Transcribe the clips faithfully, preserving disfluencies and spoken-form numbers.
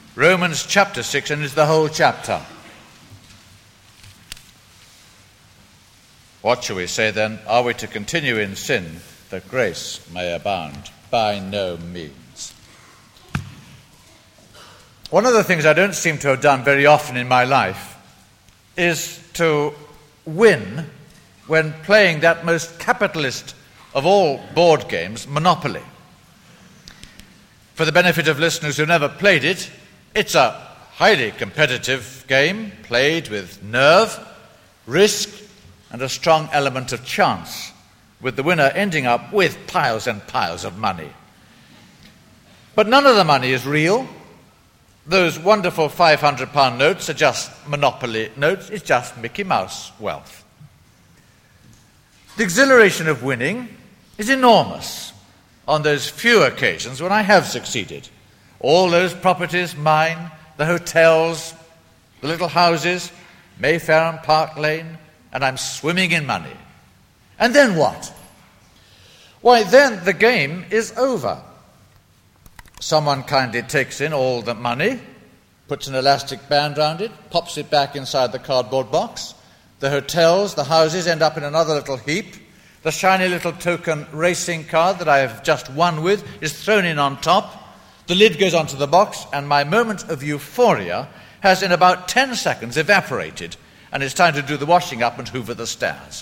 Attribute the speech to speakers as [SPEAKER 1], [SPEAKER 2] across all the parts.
[SPEAKER 1] Romans chapter six, and it's the whole chapter. What shall we say then? Are we to continue in sin that grace may abound? By no means. One of the things I don't seem to have done very often in my life is to win when playing that most capitalist of all board games, Monopoly. For the benefit of listeners who've never played it, it's a highly competitive game played with nerve, risk, and a strong element of chance, with the winner ending up with piles and piles of money. But none of the money is real. Those wonderful five hundred pound notes are just Monopoly notes. It's just Mickey Mouse wealth. The exhilaration of winning is enormous on those few occasions when I have succeeded. All those properties mine, the hotels, the little houses, Mayfair and Park Lane, and I'm swimming in money. And then what? Why, then the game is over. Someone kindly takes in all the money, puts an elastic band round it, pops it back inside the cardboard box. The hotels, the houses end up in another little heap. The shiny little token racing card that I have just won with is thrown in on top. The lid goes onto the box, and my moment of euphoria has in about ten seconds evaporated, and it's time to do the washing up and hoover the stairs.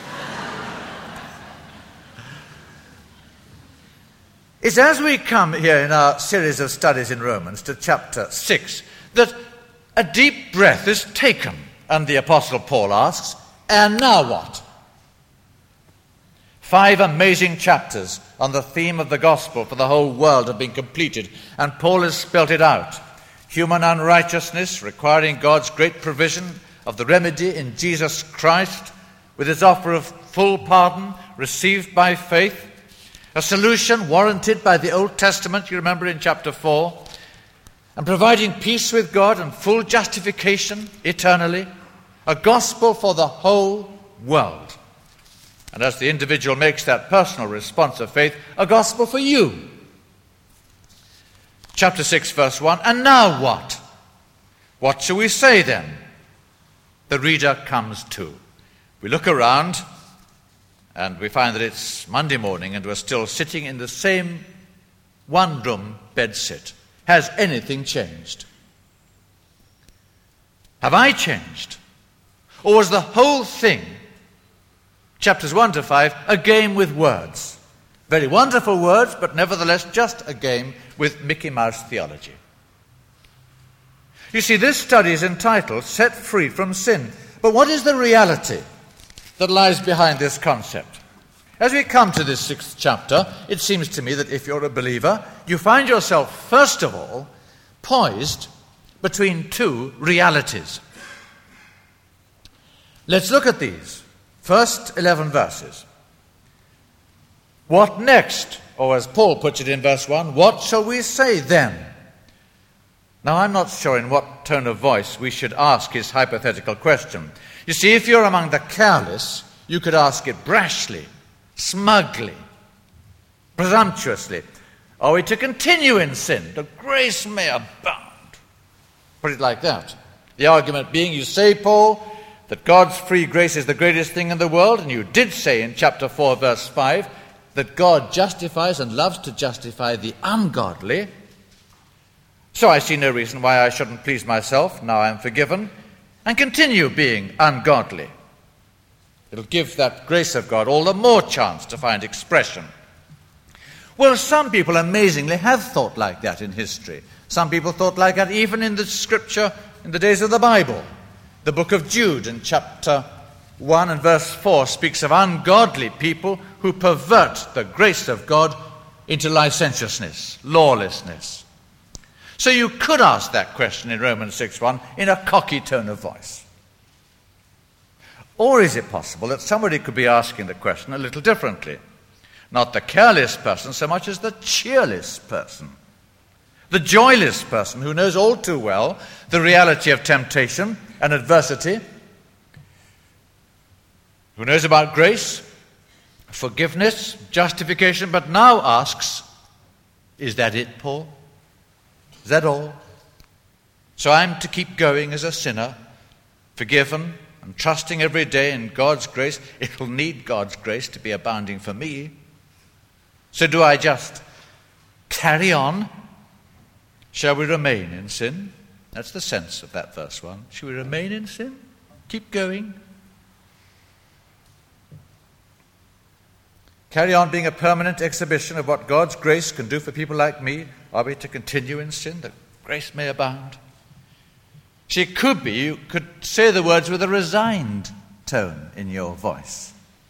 [SPEAKER 1] It's as we come here in our series of studies in Romans to chapter six that a deep breath is taken, and the Apostle Paul asks, and now what? Five amazing chapters on the theme of the gospel for the whole world have been completed, and Paul has spelt it out. Human unrighteousness requiring God's great provision of the remedy in Jesus Christ, with his offer of full pardon received by faith. A solution warranted by the Old Testament, you remember in chapter four, and providing peace with God and full justification eternally. A gospel for the whole world. And as the individual makes that personal response of faith, a gospel for you. Chapter six, verse one, and now what? What shall we say then? The reader comes to. We look around and we find that it's Monday morning and we're still sitting in the same one-room bedsit. Has anything changed? Have I changed? Or was the whole thing, chapters one to five, a game with words? Very wonderful words, but nevertheless just a game with Mickey Mouse theology. You see, this study is entitled Set Free from Sin. But what is the reality that lies behind this concept? As we come to this sixth chapter, it seems to me that if you're a believer, you find yourself, first of all, poised between two realities. Let's look at these. First eleven verses. What next? Or as Paul puts it in verse one, what shall we say then? Now, I'm not sure in what tone of voice we should ask his hypothetical question. You see, if you're among the careless, you could ask it brashly, smugly, presumptuously. Are we to continue in sin, that grace may abound? Put it like that. The argument being, you say, Paul, that God's free grace is the greatest thing in the world, and you did say in chapter four, verse five, that God justifies and loves to justify the ungodly. So I see no reason why I shouldn't please myself, now I'm forgiven, and continue being ungodly. It'll give that grace of God all the more chance to find expression. Well, some people amazingly have thought like that in history. Some people thought like that even in the scripture in the days of the Bible. The book of Jude in chapter one and verse four speaks of ungodly people who pervert the grace of God into licentiousness, lawlessness. So you could ask that question in Romans six one in a cocky tone of voice. Or is it possible that somebody could be asking the question a little differently? Not the careless person so much as the cheerless person. The joyless person who knows all too well the reality of temptation and adversity, who knows about grace, forgiveness, justification, but now asks, is that it, Paul? Is that all? So I'm to keep going as a sinner, forgiven and trusting every day in God's grace. It will need God's grace to be abounding for me. So do I just carry on? Shall we remain in sin? That's the sense of that verse one. Shall we remain in sin? Keep going? Carry on being a permanent exhibition of what God's grace can do for people like me? Are we to continue in sin that grace may abound? See, it could be you could say the words with a resigned tone in your voice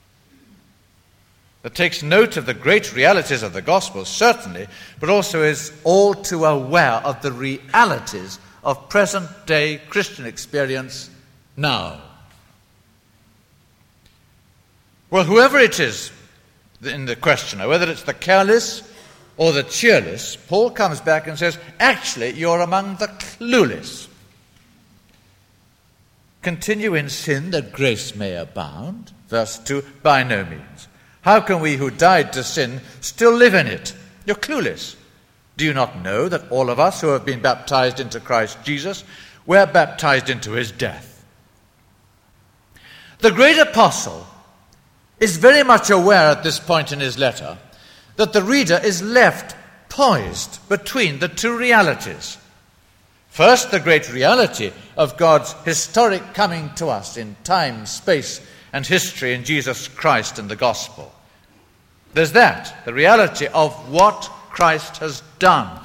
[SPEAKER 1] that takes note of the great realities of the gospel, certainly, but also is all too aware of the realities of present-day Christian experience now. Well, whoever it is in the questioner, whether it's the careless or the cheerless, Paul comes back and says, actually, you're among the clueless. Continue in sin that grace may abound. Verse two, by no means. How can we who died to sin still live in it? You're clueless. Do you not know that all of us who have been baptized into Christ Jesus were baptized into his death? The great apostle is very much aware at this point in his letter that the reader is left poised between the two realities. First, the great reality of God's historic coming to us in time, space, and history in Jesus Christ and the gospel. There's that, the reality of what Christ has done.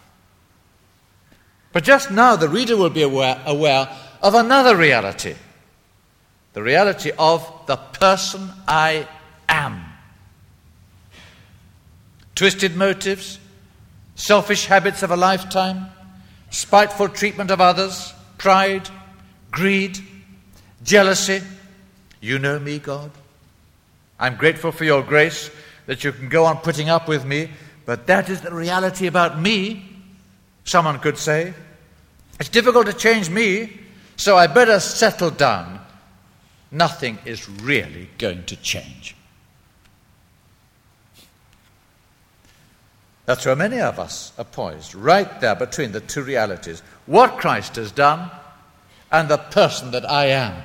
[SPEAKER 1] But just now, the reader will be aware, aware of another reality, the reality of the person I am. Twisted motives, selfish habits of a lifetime, spiteful treatment of others, pride, greed, jealousy. You know me, God. I'm grateful for your grace that you can go on putting up with me, but that is the reality about me, someone could say. It's difficult to change me, so I better settle down. Nothing is really going to change. That's where many of us are poised, right there between the two realities. What Christ has done and the person that I am.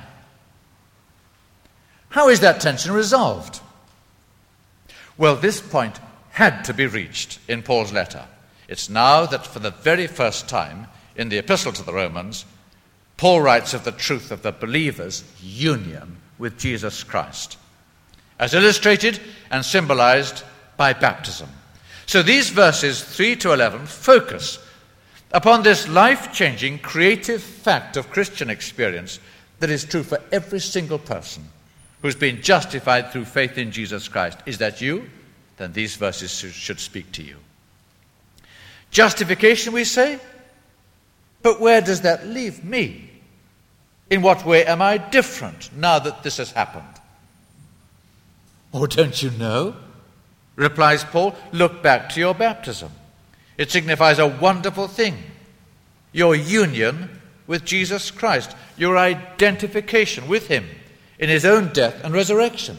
[SPEAKER 1] How is that tension resolved? Well, this point had to be reached in Paul's letter. It's now that for the very first time in the Epistle to the Romans, Paul writes of the truth of the believer's union with Jesus Christ, as illustrated and symbolized by baptism. So these verses three to eleven focus upon this life-changing, creative fact of Christian experience that is true for every single person who's been justified through faith in Jesus Christ. Is that you? Then these verses should speak to you. Justification, we say? But where does that leave me? In what way am I different now that this has happened? Oh, don't you know? Replies Paul, look back to your baptism. It signifies a wonderful thing. Your union with Jesus Christ. Your identification with him in his own death and resurrection.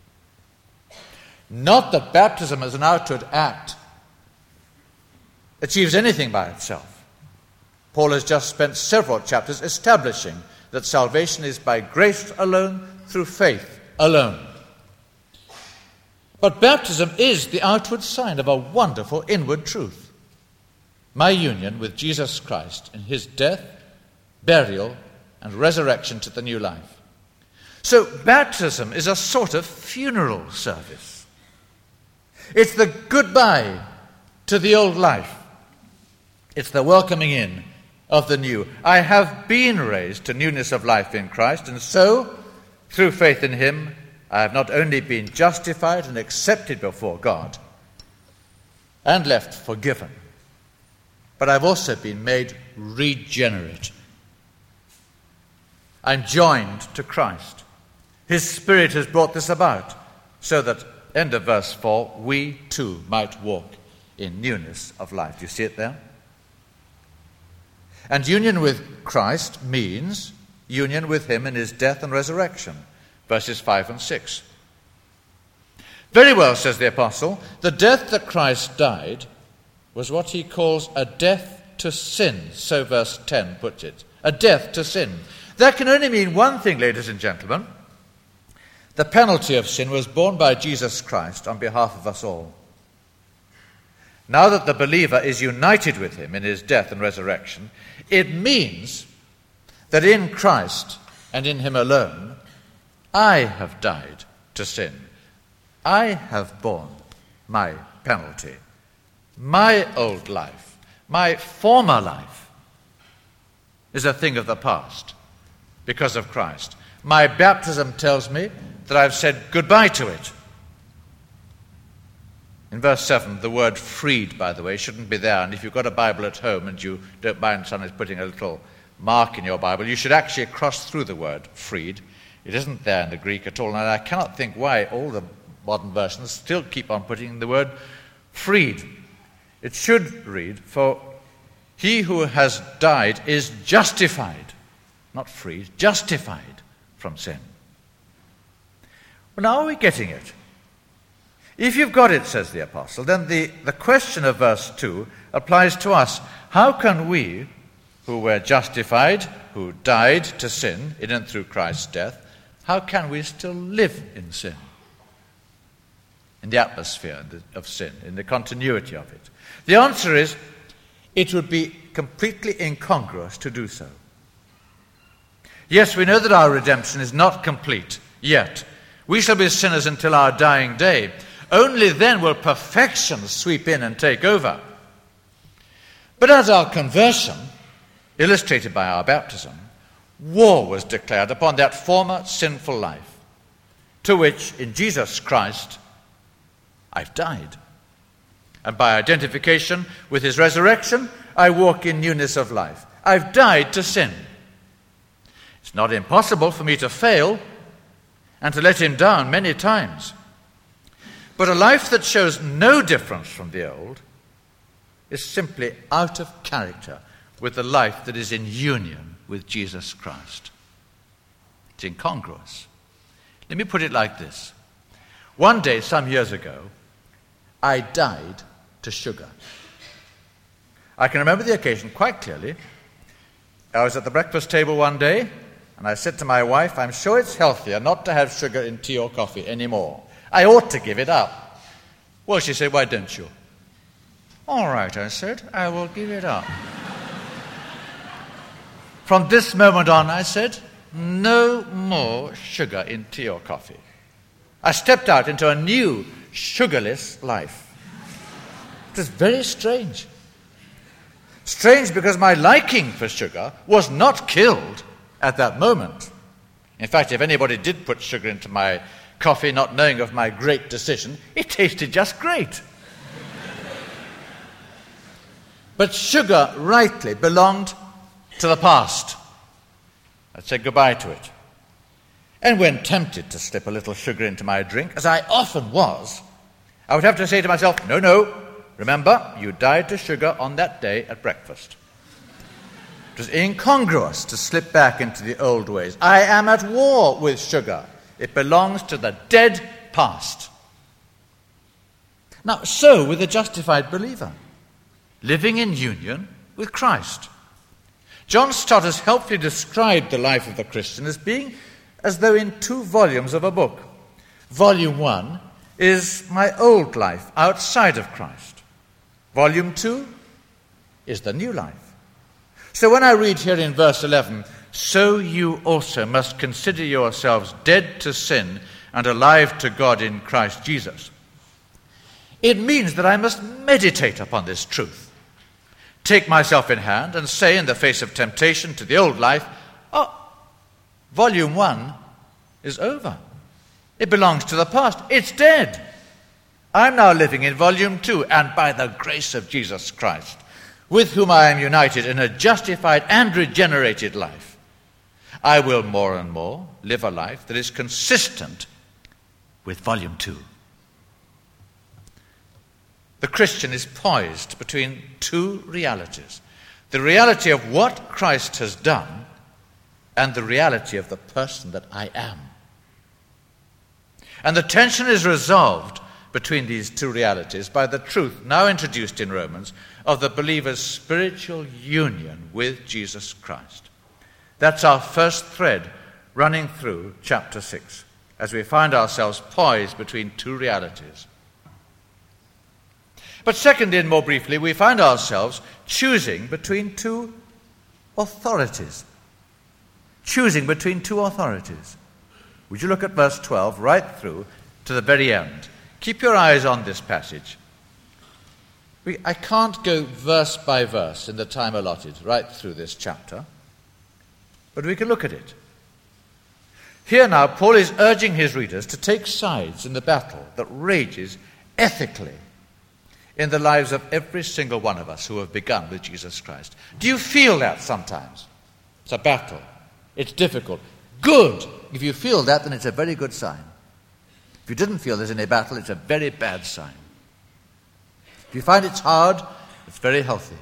[SPEAKER 1] Not that baptism as an outward act achieves anything by itself. Paul has just spent several chapters establishing that salvation is by grace alone, through faith alone. But baptism is the outward sign of a wonderful inward truth. My union with Jesus Christ in his death, burial, and resurrection to the new life. So baptism is a sort of funeral service. It's the goodbye to the old life. It's the welcoming in of the new. I have been raised to newness of life in Christ, and so, through faith in him, I have not only been justified and accepted before God and left forgiven, but I've also been made regenerate. I'm joined to Christ. His Spirit has brought this about, so that, end of verse four, we too might walk in newness of life. Do you see it there? And union with Christ means union with him in his death and resurrection. Verses five and six. Very well, says the apostle, the death that Christ died was what he calls a death to sin, so verse ten puts it. A death to sin. That can only mean one thing, ladies and gentlemen. The penalty of sin was borne by Jesus Christ on behalf of us all. Now that the believer is united with him in his death and resurrection, it means that in Christ and in him alone, I have died to sin. I have borne my penalty. My old life, my former life, is a thing of the past because of Christ. My baptism tells me that I've said goodbye to it. In verse seven, the word freed, by the way, shouldn't be there. And if you've got a Bible at home and you don't mind someone putting a little mark in your Bible, you should actually cross through the word freed. It isn't there in the Greek at all. And I cannot think why all the modern versions still keep on putting the word freed. It should read, for he who has died is justified, not freed, justified from sin. Well, now are we getting it? If you've got it, says the apostle, then the, the question of verse two applies to us. How can we, who were justified, who died to sin in and through Christ's death, how can we still live in sin? In the atmosphere of sin, in the continuity of it? The answer is, it would be completely incongruous to do so. Yes, we know that our redemption is not complete yet. We shall be sinners until our dying day. Only then will perfection sweep in and take over. But as our conversion, illustrated by our baptism, war was declared upon that former sinful life, to which, in Jesus Christ, I've died. And by identification with his resurrection, I walk in newness of life. I've died to sin. It's not impossible for me to fail and to let him down many times. But a life that shows no difference from the old is simply out of character with the life that is in union with Jesus Christ. It's incongruous. Let me put it like this. One day, some years ago, I died to sugar. I can remember the occasion quite clearly. I was at the breakfast table one day, and I said to my wife, I'm sure it's healthier not to have sugar in tea or coffee anymore. I ought to give it up. Well, she said, why don't you? All right, I said, I will give it up. From this moment on, I said, no more sugar in tea or coffee. I stepped out into a new sugarless life. It was very strange. Strange because my liking for sugar was not killed at that moment. In fact, if anybody did put sugar into my coffee, not knowing of my great decision, it tasted just great. But sugar rightly belonged to the past. I'd say goodbye to it. And when tempted to slip a little sugar into my drink, as I often was, I would have to say to myself, no, no, remember, you died to sugar on that day at breakfast. It was incongruous to slip back into the old ways. I am at war with sugar. It belongs to the dead past. Now, so with a justified believer, living in union with Christ. John Stott has helpfully described the life of the Christian as being as though in two volumes of a book. Volume one is my old life outside of Christ. Volume two is the new life. So when I read here in verse eleven, so you also must consider yourselves dead to sin and alive to God in Christ Jesus. It means that I must meditate upon this truth. Take myself in hand and say in the face of temptation to the old life, oh, volume one is over. It belongs to the past. It's dead. I'm now living in volume two, and by the grace of Jesus Christ, with whom I am united in a justified and regenerated life, I will more and more live a life that is consistent with volume two. The Christian is poised between two realities. The reality of what Christ has done and the reality of the person that I am. And the tension is resolved between these two realities by the truth now introduced in Romans of the believer's spiritual union with Jesus Christ. That's our first thread running through chapter six, as we find ourselves poised between two realities. But second, and more briefly, we find ourselves choosing between two authorities. Choosing between two authorities. Would you look at verse twelve right through to the very end? Keep your eyes on this passage. We, I can't go verse by verse in the time allotted right through this chapter, but we can look at it. Here now, Paul is urging his readers to take sides in the battle that rages ethically in the lives of every single one of us who have begun with Jesus Christ. Do you feel that sometimes? It's a battle. It's difficult. Good. If you feel that, then it's a very good sign. If you didn't feel there's any battle, it's a very bad sign. If you find it's hard, it's very healthy.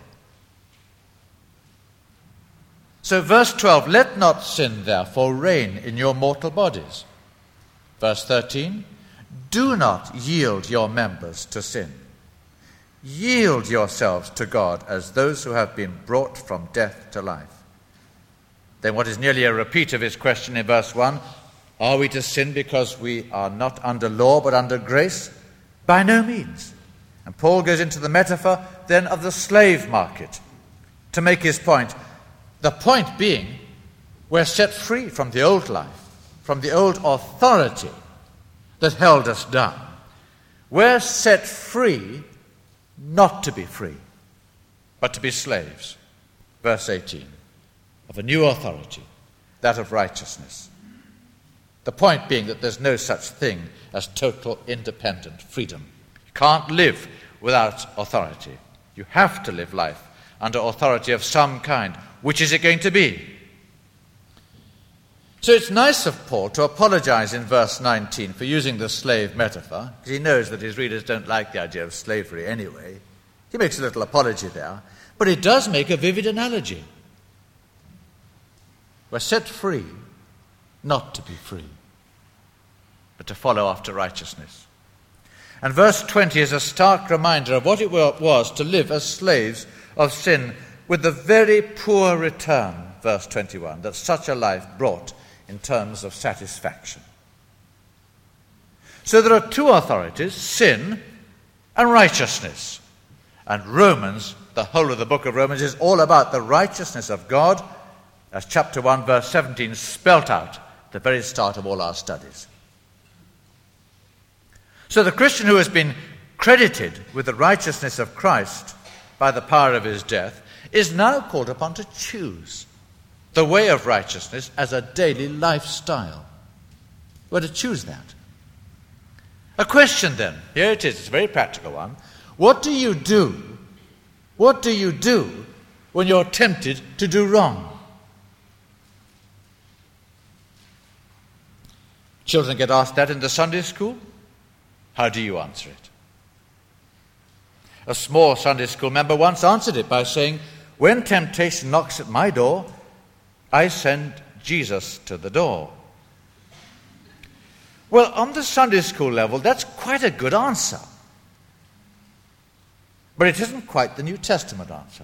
[SPEAKER 1] So verse twelve, let not sin therefore reign in your mortal bodies. Verse thirteen, do not yield your members to sin. Yield yourselves to God as those who have been brought from death to life. Then what is nearly a repeat of his question in verse one, are we to sin because we are not under law but under grace? By no means. And Paul goes into the metaphor then of the slave market to make his point. The point being, we're set free from the old life, from the old authority that held us down. We're set free not to be free, but to be slaves. Verse eighteen, of a new authority, that of righteousness. The point being that there's no such thing as total independent freedom. You can't live without authority. You have to live life under authority of some kind. Which is it going to be? So it's nice of Paul to apologize in verse nineteen for using the slave metaphor, because he knows that his readers don't like the idea of slavery anyway. He makes a little apology there, but it does make a vivid analogy. We're set free not to be free, but to follow after righteousness. And verse twenty is a stark reminder of what it was to live as slaves of sin, with the very poor return, verse twenty-one, that such a life brought in terms of satisfaction. So there are two authorities, sin and righteousness. And Romans, the whole of the book of Romans, is all about the righteousness of God, as chapter one, verse seventeen, spelt out at the very start of all our studies. So the Christian who has been credited with the righteousness of Christ by the power of his death is now called upon to choose the way of righteousness as a daily lifestyle. We're to choose that. A question then, here it is, it's a very practical one. What do you do? What do you do when you're tempted to do wrong? Children get asked that in the Sunday school. How do you answer it? A small Sunday school member once answered it by saying, when temptation knocks at my door, I send Jesus to the door. Well, on the Sunday school level, that's quite a good answer. But it isn't quite the New Testament answer.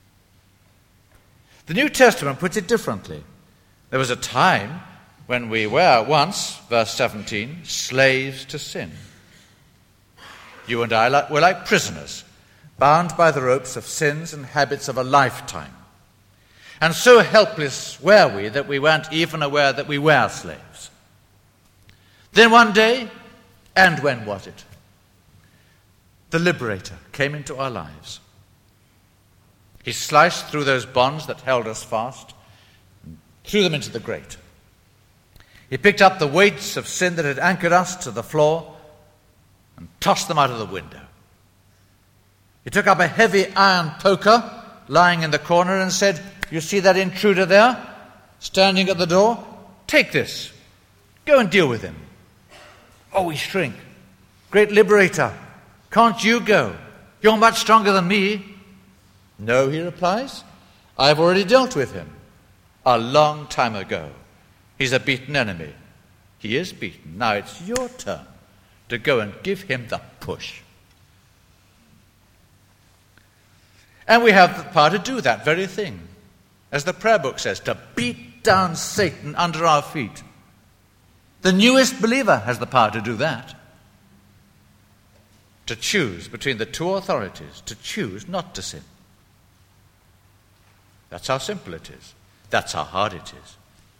[SPEAKER 1] The New Testament puts it differently. There was a time when we were once, verse seventeen, slaves to sin. You and I were like prisoners, bound by the ropes of sins and habits of a lifetime. And so helpless were we that we weren't even aware that we were slaves. Then one day, and when was it? The Liberator came into our lives. He sliced through those bonds that held us fast and threw them into the grate. He picked up the weights of sin that had anchored us to the floor and tossed them out of the window. He took up a heavy iron poker lying in the corner and said, you see that intruder there, standing at the door? Take this. Go and deal with him. Oh, we shrink. Great Liberator, can't you go? You're much stronger than me. No, he replies, I've already dealt with him a long time ago. He's a beaten enemy. He is beaten. Now it's your turn to go and give him the push. And we have the power to do that very thing. As the prayer book says, to beat down Satan under our feet. The newest believer has the power to do that. To choose between the two authorities, to choose not to sin. That's how simple it is. That's how hard it is.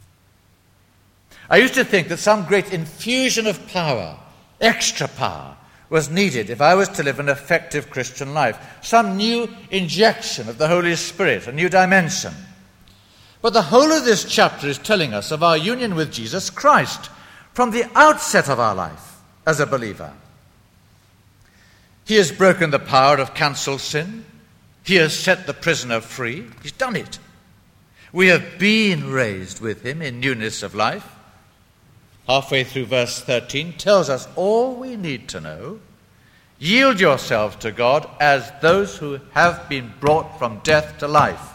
[SPEAKER 1] I used to think that some great infusion of power, extra power, was needed if I was to live an effective Christian life. Some new injection of the Holy Spirit, a new dimension. But the whole of this chapter is telling us of our union with Jesus Christ from the outset of our life as a believer. He has broken the power of cancelled sin. He has set the prisoner free. He's done it. We have been raised with him in newness of life. Halfway through verse thirteen tells us all we need to know. Yield yourselves to God as those who have been brought from death to life.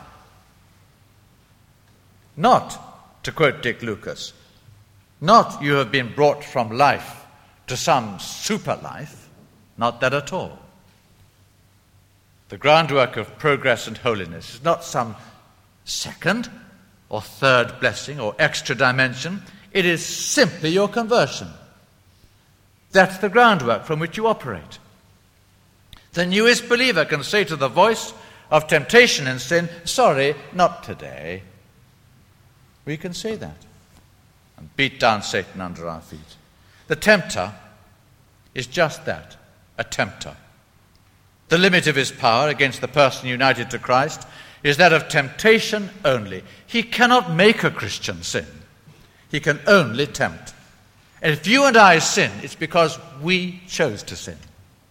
[SPEAKER 1] Not, to quote Dick Lucas, not you have been brought from life to some super life. Not that at all. The groundwork of progress and holiness is not some second or third blessing or extra dimension. It is simply your conversion. That's the groundwork from which you operate. The newest believer can say to the voice of temptation and sin, sorry, not today. We can say that and beat down Satan under our feet. The tempter is just that, a tempter. The limit of his power against the person united to Christ is that of temptation only. He cannot make a Christian sin. He can only tempt. And if you and I sin, it's because we chose to sin.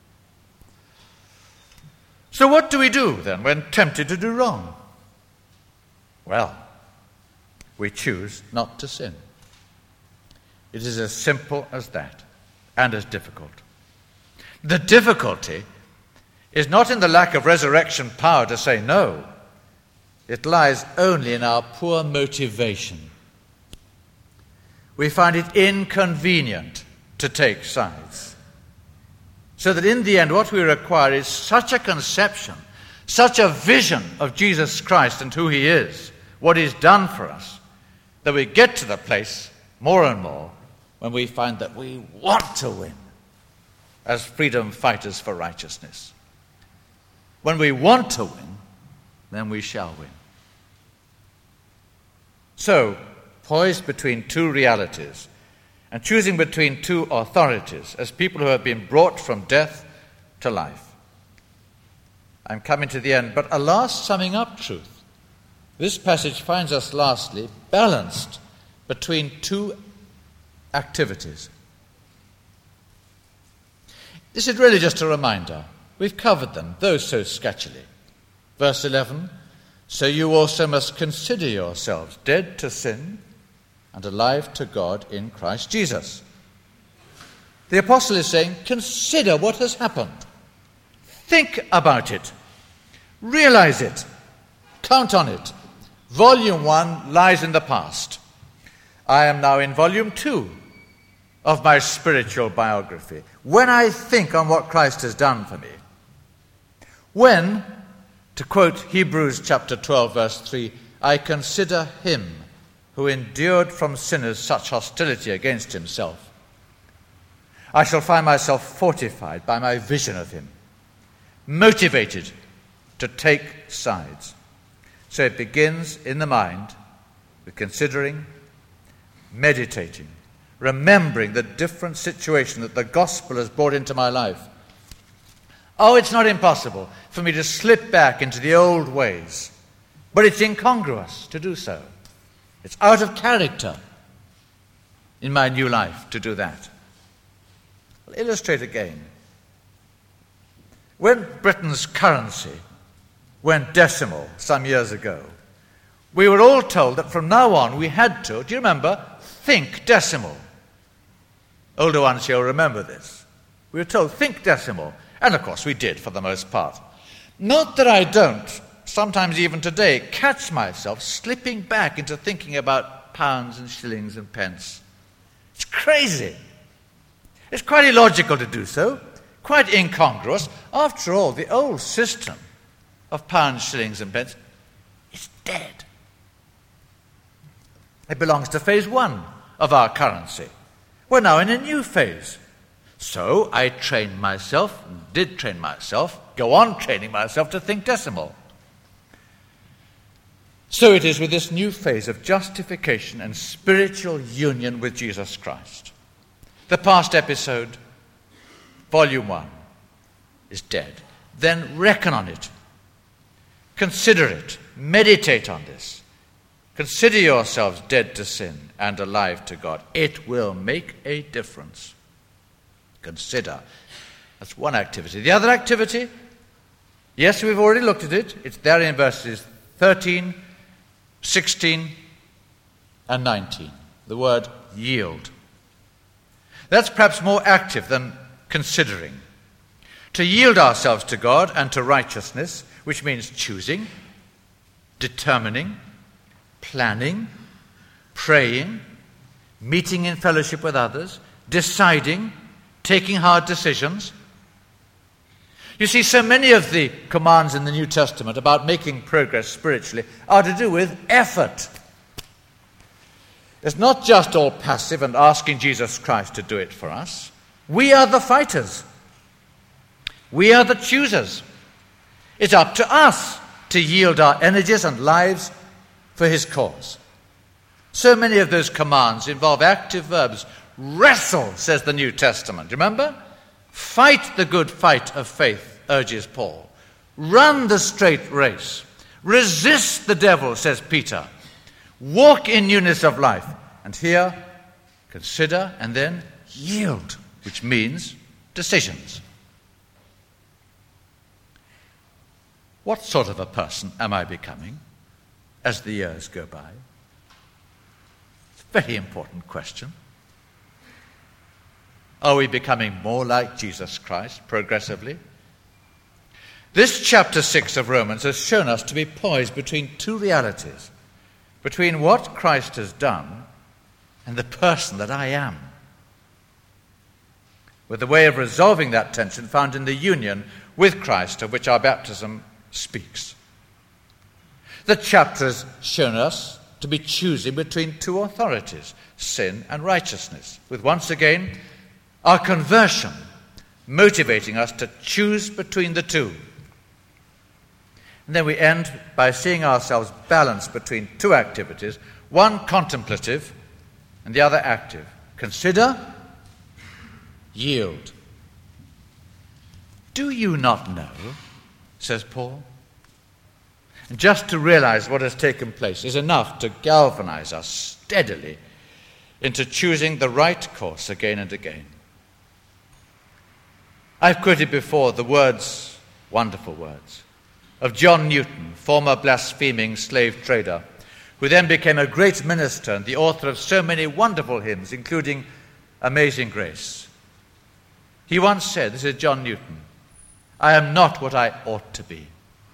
[SPEAKER 1] So what do we do then when tempted to do wrong? Well, we choose not to sin. It is as simple as that, and as difficult. The difficulty is not in the lack of resurrection power to say no. It lies only in our poor motivation. We find it inconvenient to take sides. So that in the end what we require is such a conception, such a vision of Jesus Christ and who he is, what he's done for us, that we get to the place more and more when we find that we want to win as freedom fighters for righteousness. When we want to win, then we shall win. So, poised between two realities and choosing between two authorities as people who have been brought from death to life. I'm coming to the end, but a last summing up truth. This passage finds us lastly balanced between two activities. This is really just a reminder. We've covered them, though so sketchily. Verse eleven, so you also must consider yourselves dead to sin and alive to God in Christ Jesus. The apostle is saying, consider what has happened. Think about it. Realize it. Count on it. Volume one lies in the past. I am now in volume two of my spiritual biography. When I think on what Christ has done for me, when, to quote Hebrews chapter twelve, verse three, I consider him who endured from sinners such hostility against himself, I shall find myself fortified by my vision of him, motivated to take sides. So it begins in the mind with considering, meditating, remembering the different situation that the gospel has brought into my life. Oh, it's not impossible for me to slip back into the old ways, but it's incongruous to do so. It's out of character in my new life to do that. I'll illustrate again. When Britain's currency went decimal some years ago, we were all told that from now on we had to, do you remember, think decimal. Older ones here will remember this. We were told, think decimal. And of course we did for the most part. Not that I don't, sometimes even today, catch myself slipping back into thinking about pounds and shillings and pence. It's crazy. It's quite illogical to do so, quite incongruous. After all, the old system of pounds, shillings, and pence is dead. It belongs to phase one of our currency. We're now in a new phase. So I trained myself, did train myself, go on training myself to think decimal. So it is with this new phase of justification and spiritual union with Jesus Christ. The past episode, volume one, is dead. Then reckon on it. Consider it. Meditate on this. Consider yourselves dead to sin and alive to God. It will make a difference. Consider. That's one activity. The other activity, yes, we've already looked at it. It's there in verses thirteen, sixteen, and nineteen. The word yield. That's perhaps more active than considering. To yield ourselves to God and to righteousness, which means choosing, determining, planning, praying, meeting in fellowship with others, deciding, taking hard decisions. You see, so many of the commands in the New Testament about making progress spiritually are to do with effort. It's not just all passive and asking Jesus Christ to do it for us. We are the fighters. We are the choosers. It's up to us to yield our energies and lives for his cause. So many of those commands involve active verbs. Wrestle, says the New Testament. Remember? Fight the good fight of faith, urges Paul. Run the straight race. Resist the devil, says Peter. Walk in newness of life. And here, consider and then yield, which means decisions. What sort of a person am I becoming as the years go by? It's a very important question. Are we becoming more like Jesus Christ progressively? This chapter six of Romans has shown us to be poised between two realities, between what Christ has done and the person that I am, with a way of resolving that tension found in the union with Christ of which our baptism speaks. The chapter has shown us to be choosing between two authorities, sin and righteousness, with once again our conversion motivating us to choose between the two. And then we end by seeing ourselves balanced between two activities, one contemplative and the other active. Consider, yield. Do you not know, says Paul? And just to realize what has taken place is enough to galvanize us steadily into choosing the right course again and again. I've quoted before the words, wonderful words, of John Newton, former blaspheming slave trader, who then became a great minister and the author of so many wonderful hymns, including Amazing Grace. He once said, this is John Newton, I am not what I ought to be.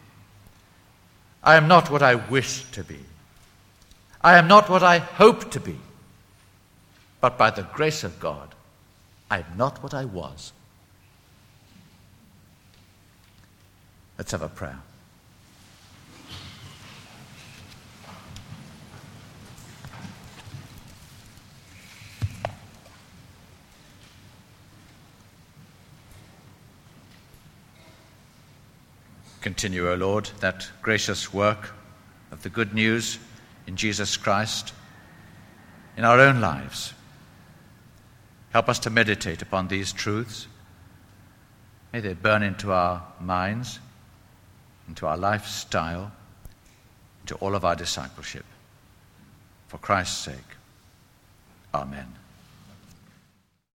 [SPEAKER 1] I am not what I wish to be. I am not what I hope to be. But by the grace of God, I am not what I was. Let's have a prayer. Continue, O Lord, that gracious work of the good news in Jesus Christ in our own lives. Help us to meditate upon these truths. May they burn into our minds, into our lifestyle, into all of our discipleship. For Christ's sake, amen.